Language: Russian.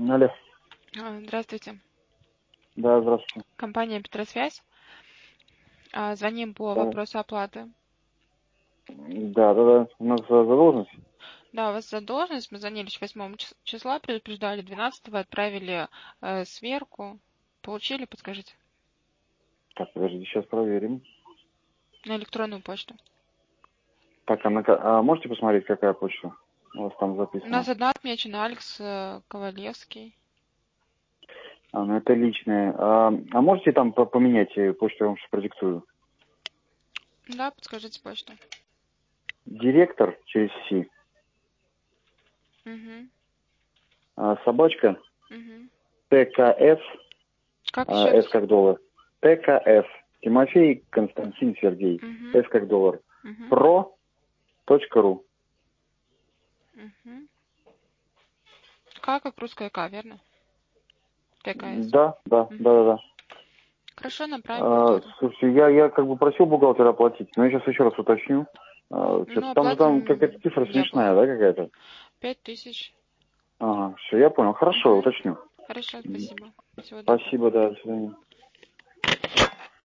Алло. Здравствуйте. Да, здравствуйте. Компания Петросвязь. Звоним по Да, вопросу оплаты. да. У нас задолженность. Да, у вас задолженность. Мы звонили 8 числа, предупреждали 12-го, отправили сверку. Получили, подскажите? Так, подождите, сейчас проверим. На электронную почту. Так, а можете посмотреть, какая почта у вас там У записана? нас одна отмечена, Алекс Ковалевский. Ну это личная. А можете там поменять почту, я вам сейчас продиктую? Да, подскажите почту. Директор через Си. Угу. Собачка. Угу. ТКС. Как еще С раз? как доллар. ТКС. Тимофей Константин Сергей. Угу. С как доллар. Угу. Про.ру. Угу. Как русская К, верно? ТКС. Да. Хорошо, направим бухгалтеру. Слушайте, я как бы просил бухгалтера оплатить, но я сейчас еще раз уточню. Ну, Там же какая-то оплатим цифра смешная, яблоко. да, какая-то? 5000. Ага, все, я понял. Хорошо, Угу. уточню. Хорошо, спасибо. Всего доброго. Спасибо, да, до свидания.